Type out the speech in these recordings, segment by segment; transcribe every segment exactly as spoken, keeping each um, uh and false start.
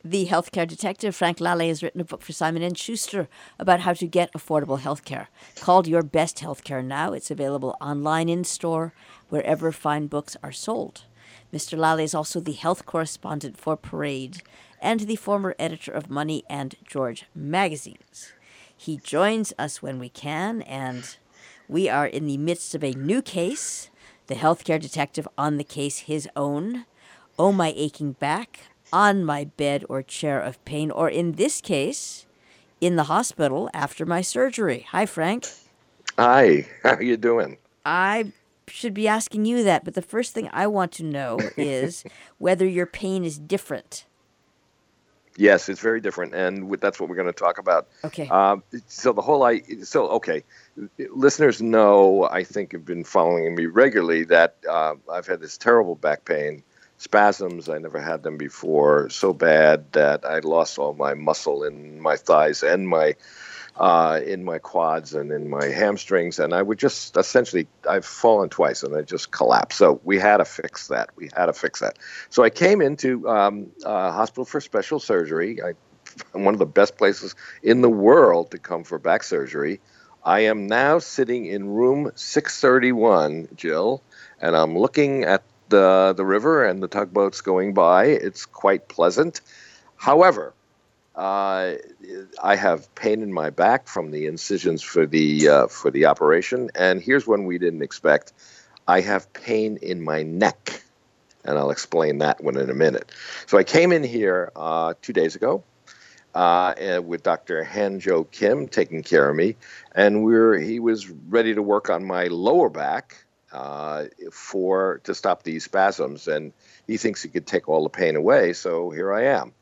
The healthcare detective, Frank Lallet, has written a book for Simon and Schuster about how to get affordable healthcare. Called Your Best Healthcare Now. It's available online, in-store, wherever fine books are sold. Mister Lallet is also the health correspondent for Parade and the former editor of Money and George magazines. He joins us when we can, and we are in the midst of a new case. The healthcare detective on the case, his own. Oh, my aching back, on my bed or chair of pain, or in this case, in the hospital after my surgery. Hi, Frank. Hi, how are you doing? I should be asking you that, but the first thing I want to know is whether your pain is different. Yes, it's very different, and w- that's what we're going to talk about. Okay. Um, so the whole I so okay, listeners know, I think, have been following me regularly, that uh, I've had this terrible back pain, spasms. I never had them before, so bad that I lost all my muscle in my thighs and my uh, in my quads and in my hamstrings, and I would just essentially, I've fallen twice and I just collapsed. So we had to fix that. We had to fix that. So I came into um, uh, hospital for special surgery. I, one of the best places in the world to come for back surgery. I am now sitting in room six thirty-one, Jill, and I'm looking at the the river and the tugboats going by. It's quite pleasant. However, uh, I have pain in my back from the incisions for the uh, for the operation, and here's one we didn't expect. I have pain in my neck, and I'll explain that one in a minute. So I came in here uh, two days ago uh, and with Doctor Han-Jo Kim taking care of me, and we we're he was ready to work on my lower back uh, for to stop these spasms, and he thinks he could take all the pain away. So here I am.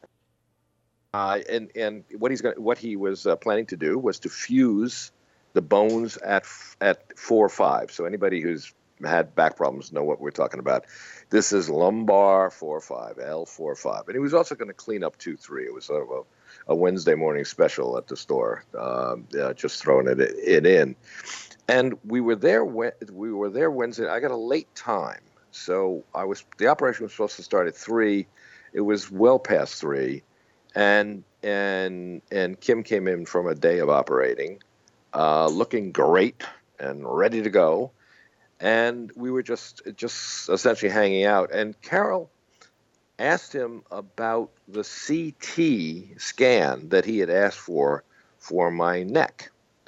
Uh, and and what he's going what he was uh, planning to do was to fuse the bones at at four or five. So anybody who's had back problems know what we're talking about. This is lumbar four or five, L four or five, and he was also going to clean up two three. It was sort of a, a Wednesday morning special at the store, um, uh, just throwing it it in. And we were there we were there Wednesday. I got a late time, so I was the operation was supposed to start at three. It was well past three, and and and Kim came in from a day of operating, uh, looking great and ready to go, and we were just just essentially hanging out. And Carol asked him about the C T scan that he had asked for for my neck,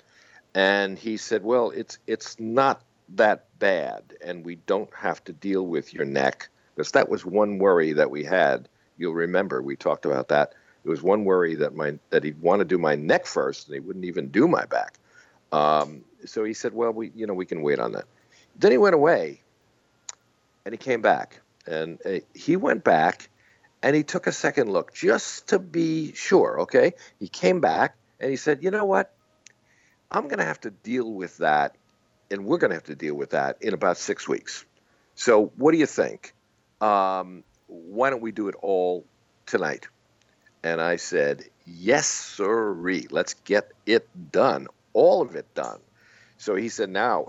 and he said, "Well, it's it's not that bad, and we don't have to deal with your neck, because that was one worry that we had. You'll remember we talked about that. It was one worry that my that he'd want to do my neck first, and he wouldn't even do my back. Um, so he said, "Well, we you know we can wait on that." Then he went away, and he came back, and uh, he went back, and he took a second look just to be sure. Okay, he came back, and he said, "You know what? I'm going to have to deal with that, and we're going to have to deal with that in about six weeks. So what do you think? Um, why don't we do it all tonight?" And I said, "Yes, sirree. Let's get it done, all of it done." So he said, "Now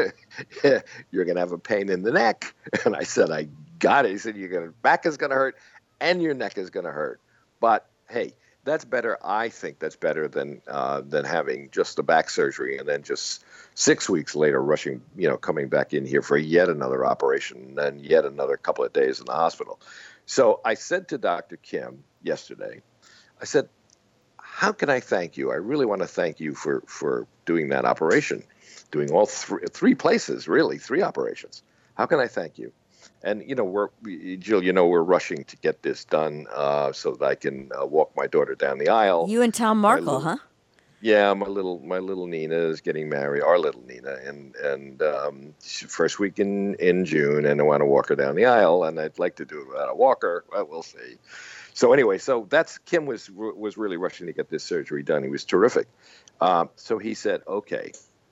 you're going to have a pain in the neck." And I said, "I got it." He said, "Your gonna, back is going to hurt and your neck is going to hurt. But hey, that's better. I think that's better than uh, than having just the back surgery and then just six weeks later rushing, you know, coming back in here for yet another operation and yet another couple of days in the hospital." So I said to Doctor Kim yesterday, I said, "How can I thank you? I really want to thank you for, for doing that operation, doing all three, three places, really, three operations. How can I thank you?" And, you know, we're, Jill, you know, we're rushing to get this done uh, so that I can uh, walk my daughter down the aisle. You and Tom My Markle, little, huh? yeah, my little my little Nina is getting married, our little Nina, and and um, first week in, in June, and I want to walk her down the aisle, and I'd like to do it without a walker. Well, we'll see. So anyway, so that's Kim was was really rushing to get this surgery done. He was terrific. Um, so he said, "Okay,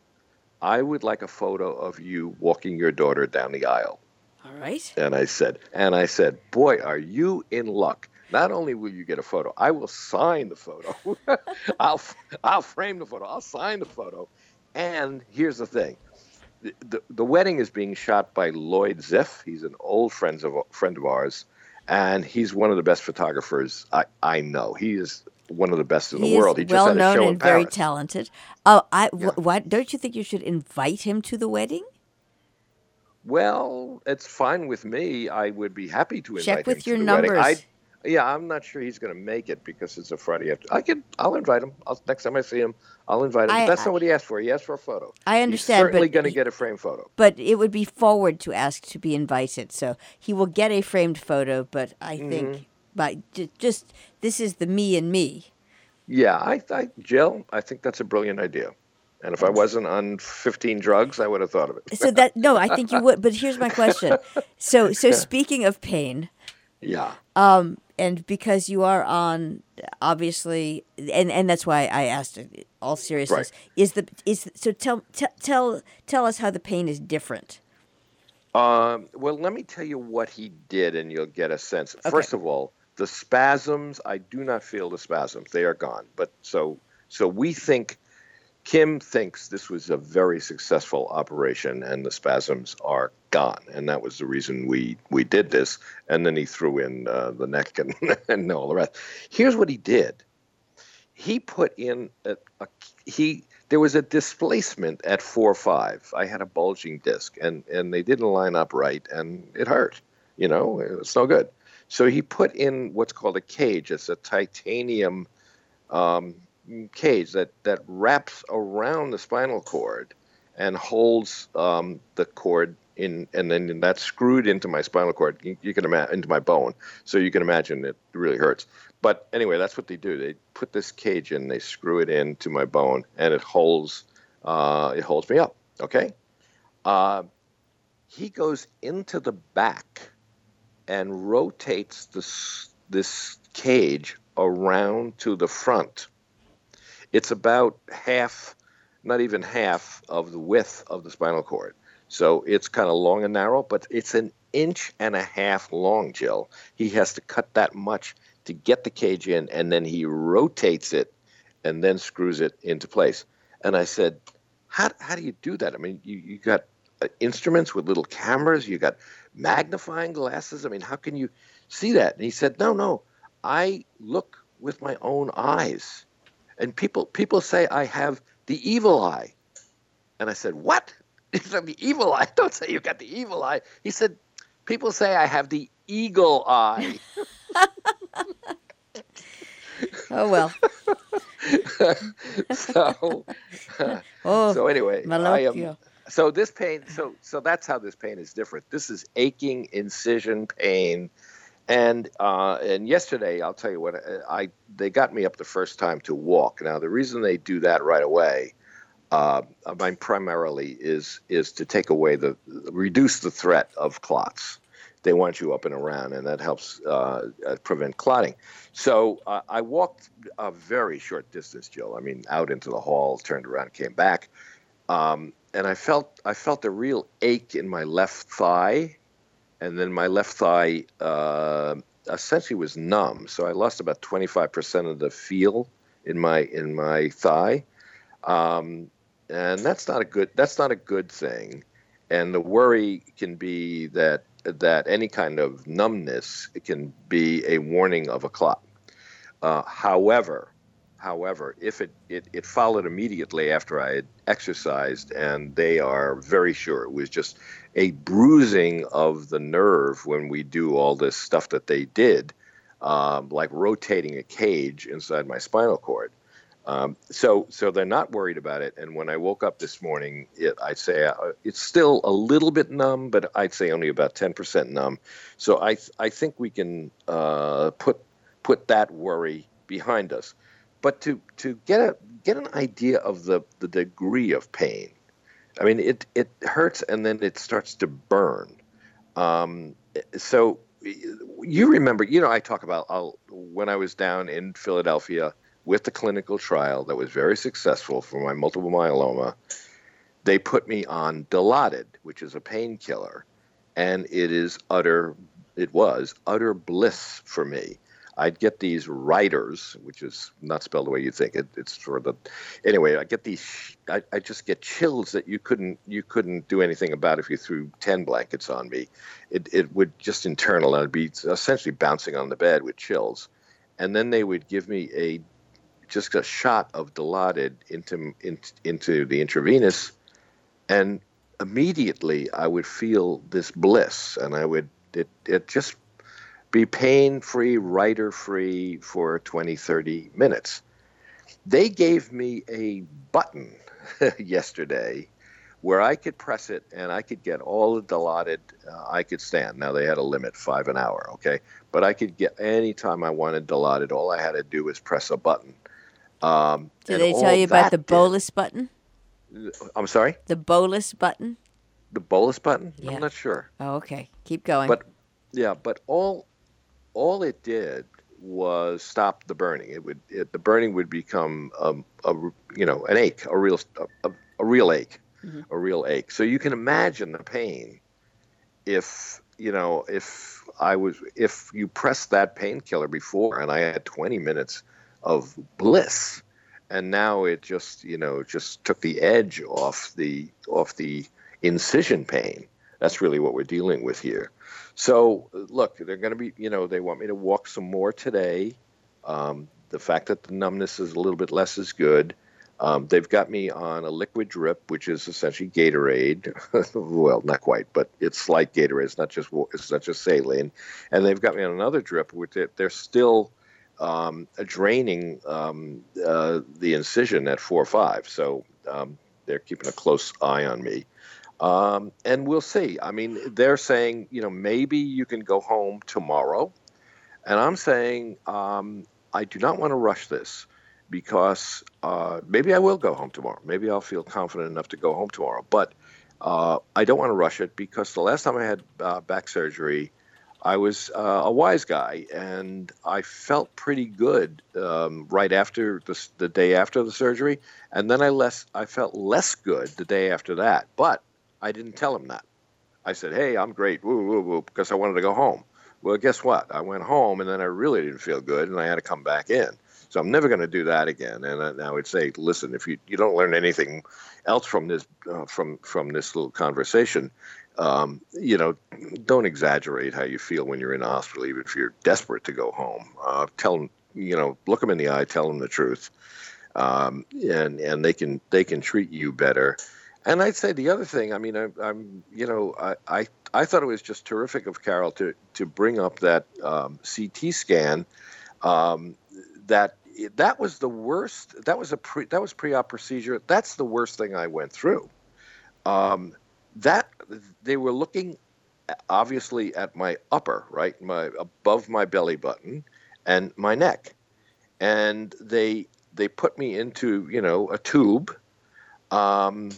I would like a photo of you walking your daughter down the aisle." All right. And I said, and I said, "Boy, are you in luck. Not only will you get a photo, I will sign the photo. I'll I'll frame the photo. I'll sign the photo." And here's the thing: the, the, the wedding is being shot by Lloyd Ziff. He's an old friend of friend of ours, and he's one of the best photographers I, I know. He is one of the best in the He is world. He just well had a known show in and very Paris. talented. Oh, I Yeah. wh- why don't you think you should invite him to the wedding? Well, it's fine with me. I would be happy to Check invite him with to your the wedding. I, numbers. yeah, I'm not sure he's going to make it because it's a Friday after. I can, I'll invite him. I'll, next time I see him, I'll invite him. But I that's I, not what he asked for. He asked for a photo. I He's understand, but certainly going to he, get a framed photo. but it would be forward to ask to be invited. So he will get a framed photo. But I Hmm. think by j- just this is the me and me. Yeah, I, I, Jill, I think that's a brilliant idea. And if I wasn't on fifteen drugs, I would have thought of So it. that no, I think you would. But here's my question. So so speaking of pain, Yeah. um, and because you are on, obviously, and, and that's why I asked it, all Right. seriousness, is the is so tell tell tell tell us how the pain is different. Um, well, let me tell you what he did, and you'll get a sense. Okay. First of all, the spasms, I do not feel the spasms. They are gone. But so so we think Kim thinks this was a very successful operation and the spasms are gone. And that was the reason we, we did this. And then he threw in uh, the neck and, and all the rest. Here's what he did. He put in a, a he there was a displacement at four five. I had a bulging disc and, and they didn't line up right and it hurt. You know, it's no good. So he put in what's called a cage. It's a titanium um, cage that, that wraps around the spinal cord and holds um, the cord in, and then that's screwed into my spinal cord. You, you can imagine into my bone, so you can imagine it really hurts. But anyway, that's what they do. They put this cage in, they screw it into my bone, and it holds uh, it holds me up. Okay. Uh, he goes into the back and rotates this this cage around to the front. It's about half, not even half of the width of the spinal cord. So it's kind of long and narrow, but it's an inch and a half long, Jill. He has to cut that much to get the cage in, and then he rotates it and then screws it into place. And I said, how, how do you do that? I mean, you, you got uh, instruments with little cameras, you got magnifying glasses. I mean, how can you see that? And he said, no, no, I look with my own eyes. And people people say I have the evil eye. And I said, what? He said, the evil eye? Don't say you got the evil eye. He said, people say I have the eagle eye. Oh well. so, Oh, so anyway, I am. Malocchio. So this pain, so so that's how this pain is different. This is aching incision pain. And uh, and yesterday, I'll tell you what, I they got me up the first time to walk. Now, the reason they do that right away, uh, mine primarily is is to take away the reduce the threat of clots. They want you up and around, and that helps uh, prevent clotting. So uh, I walked a very short distance, Jill. I mean, out into the hall, turned around, came back, um, and I felt I felt a real ache in my left thigh. And then my left thigh uh, essentially was numb, so I lost about twenty-five percent of the feel in my in my thigh, um, and that's not a good that's not a good thing. And the worry can be that that any kind of numbness can be a warning of a clot. Uh, however, however, if it, it, it followed immediately after I had exercised, and they are very sure it was just a bruising of the nerve when we do all this stuff that they did, um, like rotating a cage inside my spinal cord. Um, so, so they're not worried about it. And when I woke up this morning, it, I'd say uh, it's still a little bit numb, but I'd say only about ten percent numb. So I, th- I think we can uh, put put that worry behind us. But to to get a get an idea of the, the degree of pain, I mean, it it hurts and then it starts to burn. Um, so you remember, you know, I talk about I'll, when I was down in Philadelphia with the clinical trial that was very successful for my multiple myeloma, they put me on Dilaudid, which is a painkiller, and it is utter, it was utter bliss for me. I'd get these riders, which is not spelled the way you think. It, it's for the anyway. I get these. I, I just get chills that you couldn't you couldn't do anything about if you threw ten blankets on me. It it would just internal. I'd be essentially bouncing on the bed with chills, and then they would give me a just a shot of Dilaudid into in, into the intravenous, and immediately I would feel this bliss, and I would it it just be pain-free, rider-free for twenty, thirty minutes. They gave me a button yesterday where I could press it and I could get all the Dilaudid uh, I could stand. Now, they had a limit, five an hour, okay? But I could get any time I wanted Dilaudid. All I had to do was press a button. Um, Did they tell you about the bolus did, button? I'm sorry? The bolus button? The bolus button? Yeah. I'm not sure. Oh, okay. Keep going. But, yeah, but all... All it did was stop the burning. It would it, the burning would become um, a you know an ache, a real a, a real ache, mm-hmm. a real ache. So you can imagine the pain if you know if I was if you pressed that painkiller before and I had twenty minutes of bliss, and now it just you know just took the edge off the off the incision pain. That's really what we're dealing with here. So, look, they're going to be, you know, they want me to walk some more today. Um, the fact that the numbness is a little bit less is good. Um, they've got me on a liquid drip, which is essentially Gatorade. Well, not quite, but it's like Gatorade. It's not just it's not just saline. And they've got me on another drip, which they're still um, draining um, uh, the incision at four or five. So um, they're keeping a close eye on me. Um, and we'll see. I mean, they're saying, you know, maybe you can go home tomorrow. And I'm saying um, I do not want to rush this because uh, maybe I will go home tomorrow. Maybe I'll feel confident enough to go home tomorrow. But uh, I don't want to rush it because the last time I had uh, back surgery, I was uh, a wise guy, and I felt pretty good um, right after the, the day after the surgery. And then I, less, I felt less good the day after that. But I didn't tell him that. I said, hey, I'm great, woo, woo, woo, because I wanted to go home. Well, guess what? I went home, and then I really didn't feel good, and I had to come back in. So I'm never going to do that again. And I, I would say, listen, if you, you don't learn anything else from this uh, from from this little conversation, um, you know, don't exaggerate how you feel when you're in the hospital, even if you're desperate to go home. Uh, tell them, you know, look them in the eye, tell them the truth, um, and and they can they can treat you better. And I'd say the other thing, I mean, I, I'm, you know, I, I, I thought it was just terrific of Carol to, to bring up that um, C T scan. Um, that that was the worst. That was a pre, that was pre-op procedure. That's the worst thing I went through. Um, that they were looking obviously at my upper, right, my above my belly button and my neck, and they they put me into you know a tube. Um,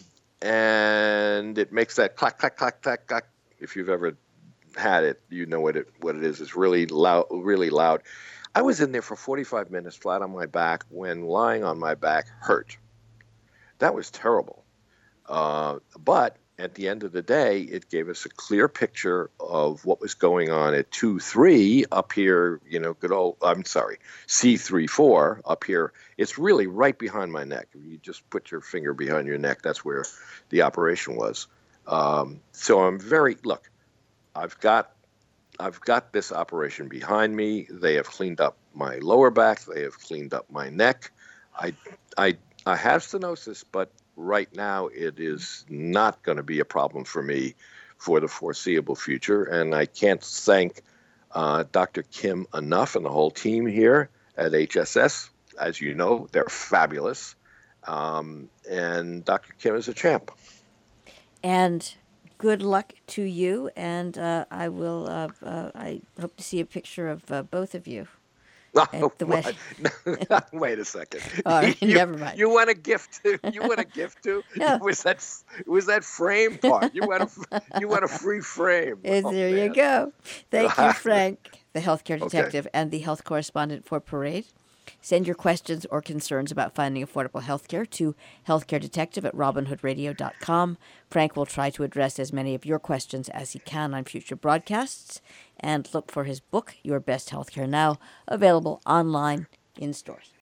And it makes that clack, clack, clack, clack, clack. If you've ever had it, you know what it what it is. It's really loud, really loud. I was in there for forty-five minutes flat on my back when lying on my back hurt. That was terrible. Uh, but at the end of the day, it gave us a clear picture of what was going on at two three up here, you know, good old, I'm sorry, C three four up here. It's really right behind my neck. If you just put your finger behind your neck, that's where the operation was. Um, so I'm very, look, I've got, I've got this operation behind me. They have cleaned up my lower back. They have cleaned up my neck. I, I, I have stenosis, but right now it is not going to be a problem for me for the foreseeable future. And I can't thank uh, Doctor Kim enough and the whole team here at H S S. As you know, they're fabulous. Um, and Doctor Kim is a champ. And good luck to you. And uh, I will, uh, uh, I hope to see a picture of uh, both of you. Oh, the wait a second. Oh, you, never mind. You want a gift too? You want a gift too? No. Was that was that frame part? You want a you want a free frame? Is, oh, there man. you go. Thank you, Frank, the healthcare detective okay. and the health correspondent for Parade. Send your questions or concerns about finding affordable healthcare to healthcaredetective at robin hood radio dot com. Frank will try to address as many of your questions as he can on future broadcasts. And look for his book, Your Best Healthcare Now, available online in stores.